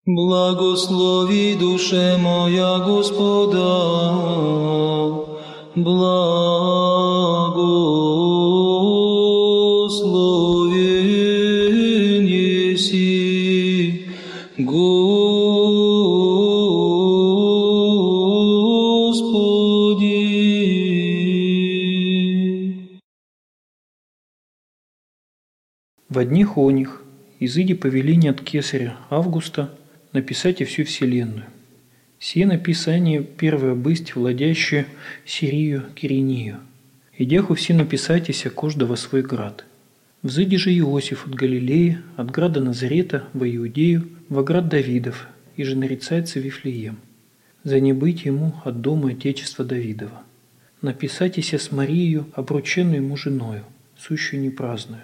Благослови, душе моя, Господа, благословен еси, Господи. Во дних оних изыди повеление от кесаря Августа написать и всю вселенную. Сие написание первое бысть, владящее Сирию Киринию. Идяху все написайтеся кожда во свой град. Взыди же Иосиф от Галилеи, от града Назарета во Иудею, во град Давидов, и же нарицается Вифлеем. За не быть ему от дома отечества Давидова. Написайтеся с Марией, обрученную ему женою, сущую непраздную.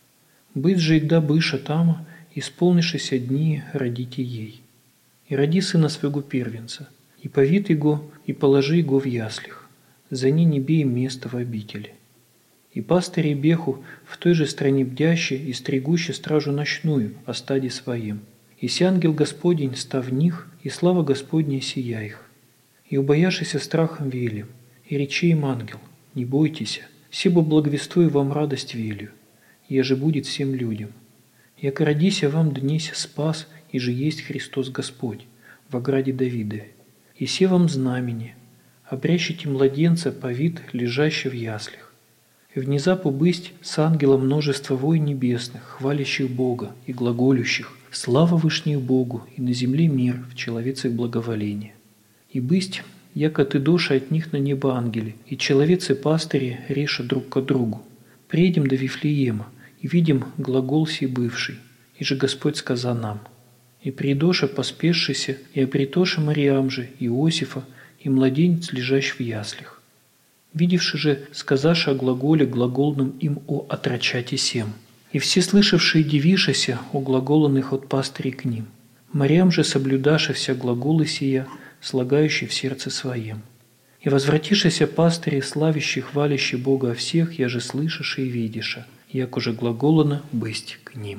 Быть же игда быша тама, исполнившися дни родите ей. И роди сына своего первенца, и повид его, и положи его в яслях, за ней не бей место в обители. И пастыри беху в той же стране бдяще и стригуще стражу ночную о стаде своем. И си ангел Господень став в них, и слава Господня сия их. И убояшися страхом велим, и речи им ангел, не бойтеся, сибо благовествую вам радость велю, еже будет всем людям. Яко родися вам днеся спас, и же есть Христос Господь во граде Давидове. И се вам знамени, обрящите младенца повид, лежащий в яслях. И внезапу бысть с ангелом множество вой небесных, хвалящих Бога и глаголющих, слава вышних Богу, и на земле мир в человецах благоволение. И бысть, яко ты доша от них на небо ангели, и человецы пастыри реша друг ко другу. Приедем до Вифлеема, и видим глагол сей бывший, и же Господь сказал нам. И придоша поспешися, и обретоша Мариам же, Иосифа, и младенец, лежащий в яслях. Видевши же, сказаша о глаголе глаголном им о отрочате сем. И все слышавшие дивишася о глаголанных от пастырей к ним. Мариам же соблюдаша вся глаголы сия, слагающие в сердце своем. И возвратишися пастыри, славящие, хвалящие Бога о всех, я же слышаша и видиша, як уже глаголано бысть к ним.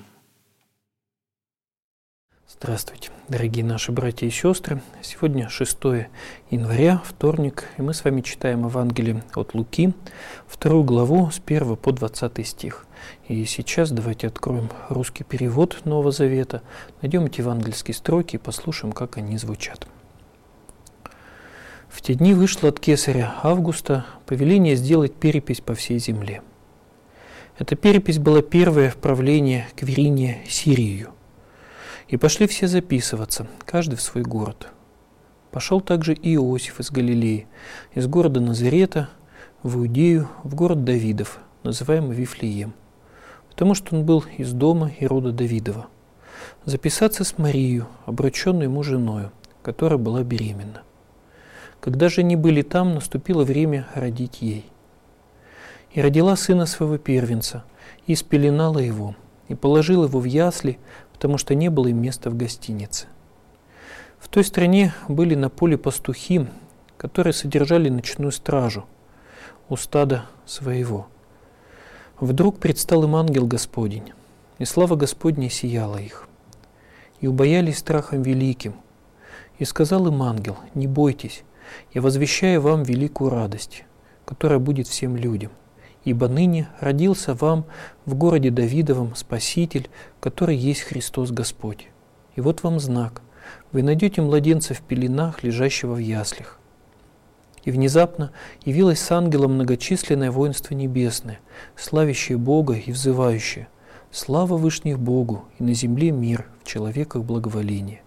Здравствуйте, дорогие наши братья и сестры. Сегодня 6 января, вторник, и мы с вами читаем Евангелие от Луки, 2 главу с 1 по 20 стих. И сейчас давайте откроем русский перевод Нового Завета, найдем эти евангельские строки и послушаем, как они звучат. В те дни вышло от кесаря Августа повеление сделать перепись по всей земле. Эта перепись была первое в правлении Квириния Сирию. И пошли все записываться, каждый в свой город. Пошел также и Иосиф из Галилеи, из города Назарета в Иудею, в город Давидов, называемый Вифлеем, потому что он был из дома и рода Давидова, записаться с Марией, обрученной ему женою, которая была беременна. Когда же они были там, наступило время родить ей. И родила сына своего первенца, и спеленала его, и положила его в ясли, потому что не было им места в гостинице. В той стране были на поле пастухи, которые содержали ночную стражу у стада своего. Вдруг предстал им ангел Господень, и слава Господня сияла их. И убоялись страхом великим. И сказал им ангел: не бойтесь, я возвещаю вам великую радость, которая будет всем людям. Ибо ныне родился вам в городе Давидовом Спаситель, который есть Христос Господь. И вот вам знак. Вы найдете младенца в пеленах, лежащего в яслях. И внезапно явилось с ангелом многочисленное воинство небесное, славящее Бога и взывающее: слава вышних Богу, и на земле мир, в человеках благоволение.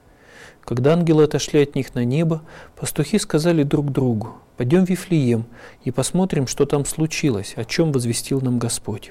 Когда ангелы отошли от них на небо, пастухи сказали друг другу: пойдем в Вифлеем и посмотрим, что там случилось, о чем возвестил нам Господь.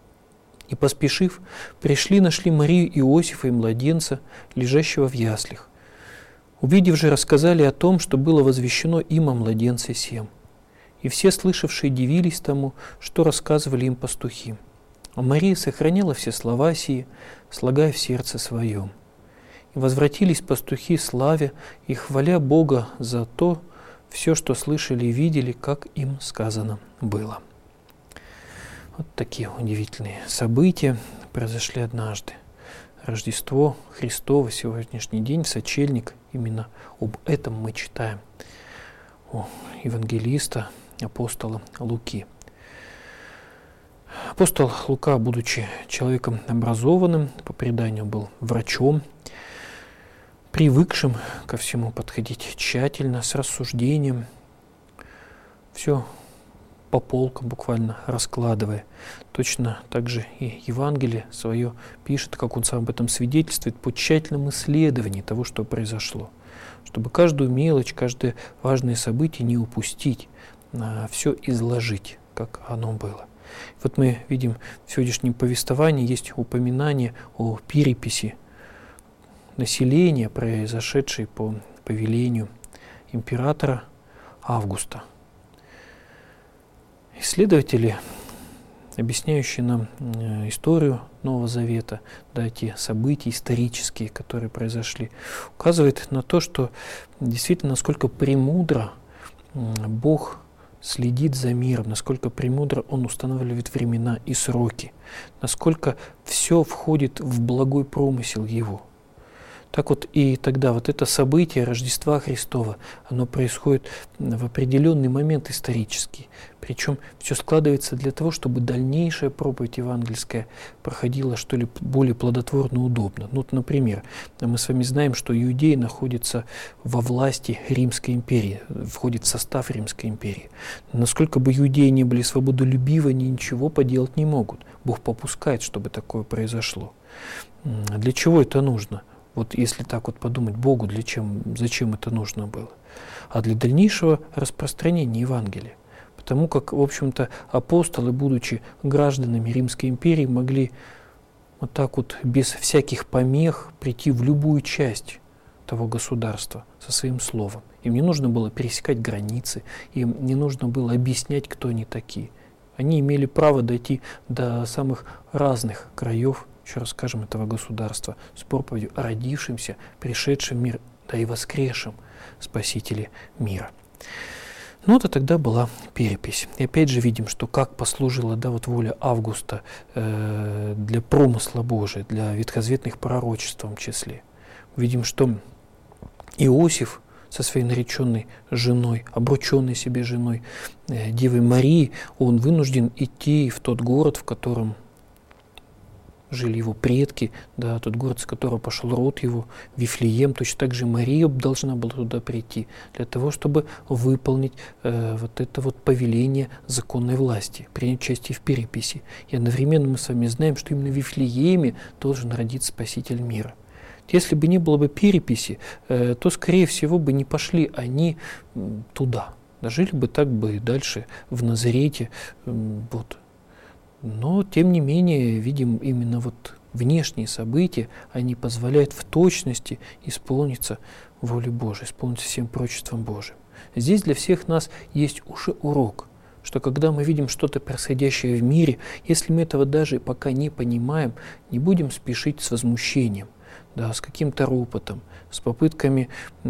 И, поспешив, пришли, нашли Марию, Иосифа и младенца, лежащего в яслях. Увидев же, рассказали о том, что было возвещено им о младенце сем. И все слышавшие дивились тому, что рассказывали им пастухи. А Мария сохранила все слова сии, слагая в сердце своем. И возвратились пастухи славя и хваля Бога за то, все, что слышали и видели, как им сказано было. Вот такие удивительные события произошли однажды. Рождество Христово, сегодняшний день, сочельник, именно об этом мы читаем у евангелиста, апостола Луки. Апостол Лука, будучи человеком образованным, по преданию был врачом, привыкшим ко всему подходить тщательно, с рассуждением, все по полкам буквально раскладывая. Точно так же и Евангелие свое пишет, как он сам об этом свидетельствует, по тщательном исследовании того, что произошло, чтобы каждую мелочь, каждое важное событие не упустить, а все изложить, как оно было. Вот мы видим в сегодняшнем повествовании есть упоминание о переписи населения, произошедшей по повелению императора Августа. Исследователи, объясняющие нам историю Нового Завета, да, те события исторические, которые произошли, указывают на то, что действительно, насколько премудро Бог следит за миром, насколько премудро Он устанавливает времена и сроки, насколько все входит в благой промысел Его. Так вот и тогда вот это событие Рождества Христова, оно происходит в определенный момент исторический. Причем все складывается для того, чтобы дальнейшая проповедь евангельская проходила, что ли, более плодотворно, удобно. Ну, вот, например, мы с вами знаем, что иудеи находятся во власти Римской империи, входит в состав Римской империи. Насколько бы иудеи не были свободолюбивы, они ничего поделать не могут. Бог попускает, чтобы такое произошло. Для чего это нужно? Вот если так вот подумать, Богу зачем это нужно было? А для дальнейшего распространения Евангелия. Потому как, в общем-то, апостолы, будучи гражданами Римской империи, могли вот так вот без всяких помех прийти в любую часть того государства со своим словом. Им не нужно было пересекать границы, им не нужно было объяснять, кто они такие. Они имели право дойти до самых разных краев, еще раз скажем, этого государства, с проповедью о родившемся, пришедшем в мир, да и воскресшем Спасителе мира. Ну, это тогда была перепись. И опять же видим, что как послужила, да, вот воля Августа для промысла Божия, для ветхозаветных пророчеств в том числе. Видим, что Иосиф со своей нареченной женой, обрученной себе женой, Девой Марией, он вынужден идти в тот город, в котором жили его предки, да, тот город, с которого пошел род его, Вифлеем. Точно так же Мария должна была туда прийти для того, чтобы выполнить вот это вот повеление законной власти, принять участие в переписи. И одновременно мы с вами знаем, что именно в Вифлееме должен родиться Спаситель мира. Если бы не было бы переписи, то, скорее всего, бы не пошли они туда. Жили бы так бы и дальше в Назарете. Вот. Но, тем не менее, видим именно вот внешние события, они позволяют в точности исполниться воле Божией, исполниться всем пророчеством Божиим. Здесь для всех нас есть уже урок, что когда мы видим что-то происходящее в мире, если мы этого даже пока не понимаем, не будем спешить с возмущением, да, с каким-то ропотом, с попытками,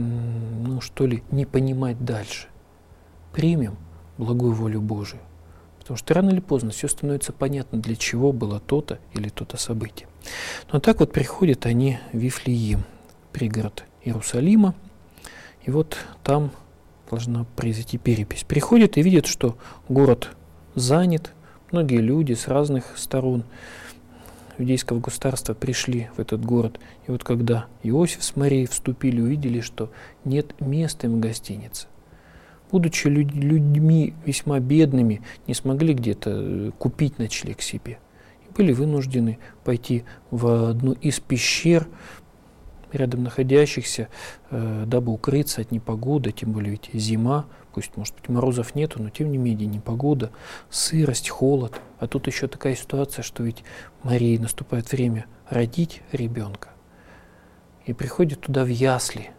не понимать дальше. Примем благую волю Божию. Потому что рано или поздно все становится понятно, для чего было то-то или то-то событие. Но так вот приходят они в Вифлеем, пригород Иерусалима, и вот там должна произойти перепись. Приходят и видят, что город занят, многие люди с разных сторон иудейского государства пришли в этот город. И вот когда Иосиф с Марией вступили, увидели, что нет места им в гостинице. Будучи людьми весьма бедными, не смогли где-то купить ночлег себе. И были вынуждены пойти в одну из пещер, рядом находящихся, дабы укрыться от непогоды, тем более ведь зима, пусть, может быть, морозов нету, но тем не менее непогода, сырость, холод. А тут еще такая ситуация, что ведь Марии наступает время родить ребенка. И приходит туда в ясли,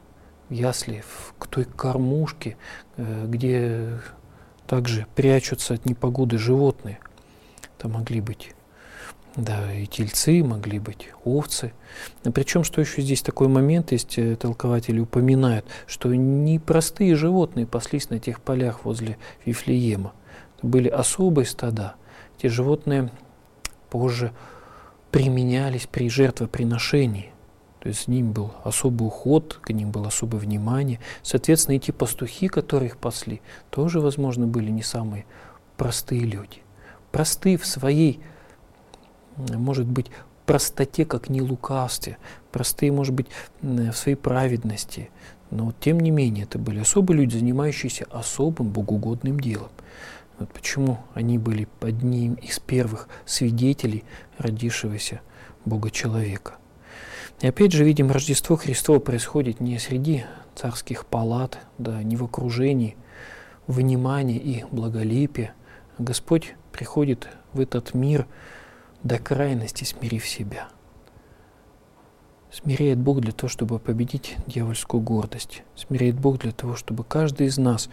к той кормушке, где также прячутся от непогоды животные. Там могли быть, да, и тельцы, могли быть овцы. Причем, что еще здесь такой момент есть, толкователи упоминают, что не простые животные паслись на тех полях возле Вифлеема. Были особые стада. Те животные позже применялись при жертвоприношении. То есть с ним был особый уход, к ним было особое внимание. Соответственно, эти пастухи, которые их пасли, тоже, возможно, были не самые простые люди. Простые в своей, может быть, простоте, как не лукавстве, простые, может быть, в своей праведности. Но, тем не менее, это были особые люди, занимающиеся особым богоугодным делом. Вот почему они были одним из первых свидетелей родившегося Бога-человека. И опять же, видим, Рождество Христово происходит не среди царских палат, да, не в окружении внимания и благолепия. Господь приходит в этот мир до крайности, смирив себя. Смиряет Бог для того, чтобы победить дьявольскую гордость. Смиряет Бог для того, чтобы каждый из нас,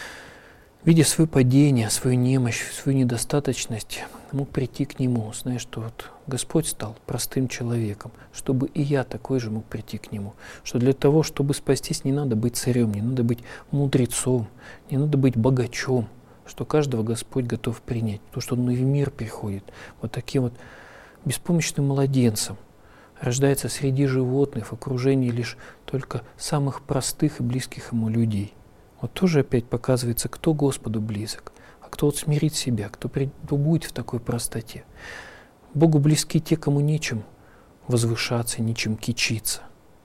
видя свое падение, свою немощь, свою недостаточность, мог прийти к Нему, зная, что вот Господь стал простым человеком, чтобы и я такой же мог прийти к Нему. Что для того, чтобы спастись, не надо быть царем, не надо быть мудрецом, не надо быть богачом, что каждого Господь готов принять, потому что Он и в мир приходит вот таким вот беспомощным младенцем, рождается среди животных, в окружении лишь только самых простых и близких Ему людей. Вот тоже опять показывается, кто Господу близок, а кто вот смирит себя, кто будет в такой простоте. Богу близки те, кому нечем возвышаться, нечем кичиться.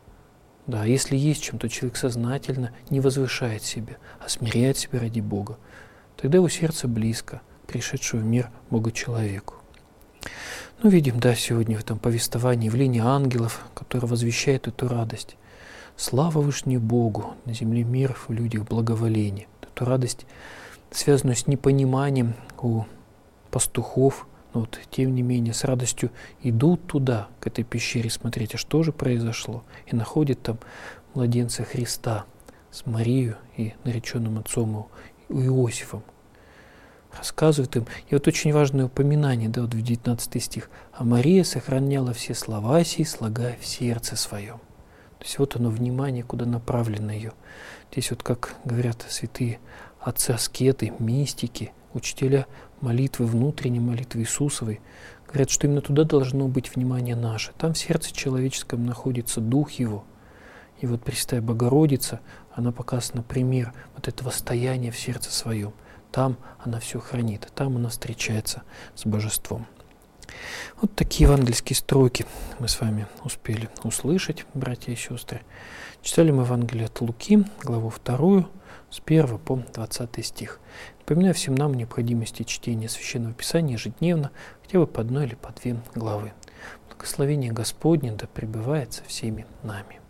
Да, если есть чем, то человек сознательно не возвышает себя, а смиряет себя ради Бога. Тогда его сердце близко, пришедшего в мир Бога-человеку. Ну, видим, да, сегодня в этом повествовании явление ангелов, которые возвещают эту радость. Слава Вышнему Богу, на земле мир, в людях благоволение. Эту радость, связанную с непониманием у пастухов, но вот, тем не менее, с радостью идут туда, к этой пещере, смотреть, а что же произошло, и находят там младенца Христа с Марией и нареченным отцом Иосифом. Рассказывает им. И вот очень важное упоминание, да, вот в 19 стих. «А Мария сохраняла все слова сии, слагая в сердце своем». То есть вот оно внимание, куда направлено ее. Здесь вот, как говорят святые отцы-аскеты, мистики, учителя молитвы, внутренней молитвы Иисусовой, говорят, что именно туда должно быть внимание наше. Там в сердце человеческом находится Дух Его. И вот Пресвятая Богородица, она показана пример вот этого стояния в сердце своем. Там она все хранит, там она встречается с Божеством. Вот такие евангельские строки мы с вами успели услышать, братья и сестры. Читали мы Евангелие от Луки, главу 2, с 1 по 20 стих. Напоминаю всем нам необходимости чтения Священного Писания ежедневно, хотя бы по одной или по 2 главы. Благословение Господне да пребывает со всеми нами.